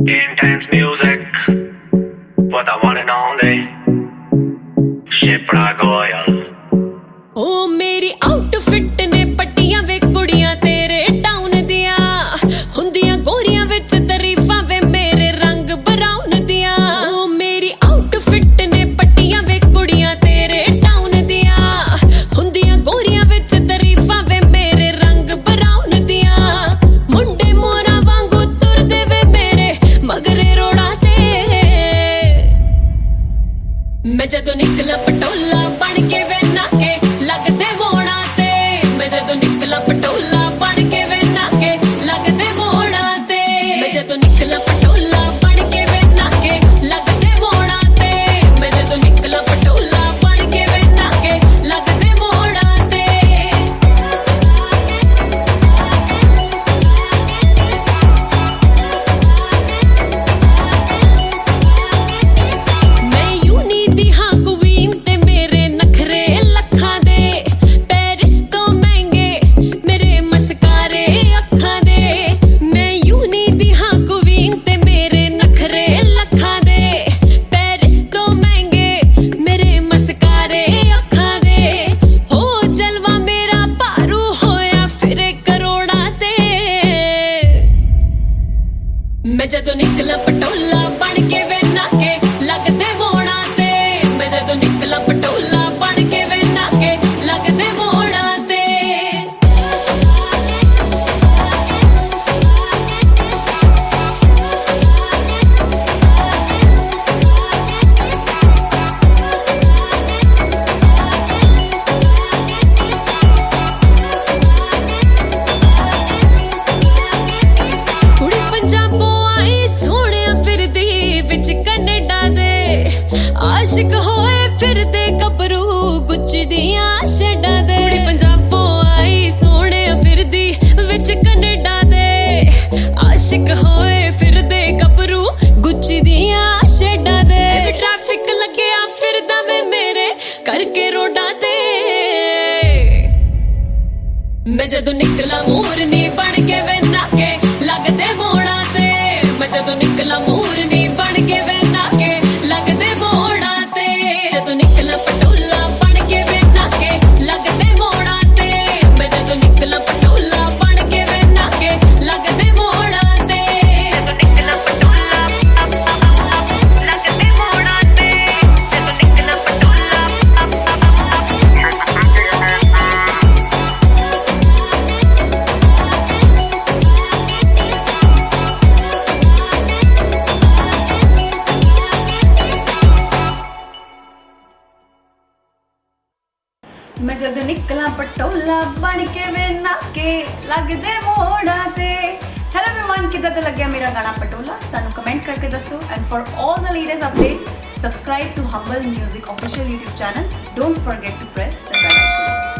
Intense music for the one and only Shipra Goyal। ओ मेरी outfit ने पट्टियां वे कुड़ियां तेरे टाउन दिया हुंदियां गोरियां विच तारीफां वे मेरे रंग ब्राउन दिया। ओ मेरी आउटफिट ने पट्टियां वे कुड़ियां तेरे टाउन दिया हुंदियां गोरियां विच तारीफां वे मेरे रंग ब्राउन दिया। मुंडे मोरा वांगू तुरदे वे मेरे मगरे रोड़ा ते मैं जदों निकला पटोला बन के वे नाके लगदे मोड़ा ते मैं जदों निकला पटोला बन के वे नाके लगदे मोड़ा ते मैं जदों निकला पटोला बन के वे नाके लगदे मोड़ा ते मैं जदों निकला पटोला बन के वे नाके लगदे मोड़ा ते। मैं यूनी दी हां क्वीन ते मेरे नखरे लखां दे पेरिस तो महंगे मेरे मस्कारे अखां दे। मैं यूनी दी हां क्वीन ते मेरे नखरे लखां दे पेरिस तो महंगे मेरे मस्कारे अखां दे। हो जलवा मेरा पारू होया फिरे करोड़ा ते मैं जदों निकला पटोला बन के वे नाके लगदे मोड़ा ते मैं जदों निकला पटोला बन के वे नाके लगदे मोड़ा ते। कुड़ी पंजाबों आई सोहणिया फिरदी विच कनेडा दे आशिक होए फिरदे गबरू गुच्ची दियां शेडां दे। कुड़ी पंजाबों आई सोहणिया फिरदी विच कनेडा दे आशिक होए फिरदे गबरू गुच्ची दियां शेडां दे। ट्रैफिक लगया फिरदा वे मेरे करके रोडां ते मैं जदों निकला मूरनी बन के वे नाके लगदे मोड़ा ते मैं जदों निकला मूरनी बन के वे नाके लगदे मोड़ा ते। जदों निकला पटोला बन के वे नाके लगदे मोड़ा ते मैं जदों निकला पटोला बन के वे नाके लगदे मोड़ा ते। जदों निकला पटोला लगदे मोड़ा ते जदों निकला पटोला। मैं जदों निकला पटोला बन के वे नाके लगदे मोड़ा ते। हेलो एवरीवन, किद्दां दा लग्या मेरा गाना पटोला सानू कमेंट करके दसो। And for all the latest update subscribe to humble music official YouTube channel. Don't forget to press the bell icon.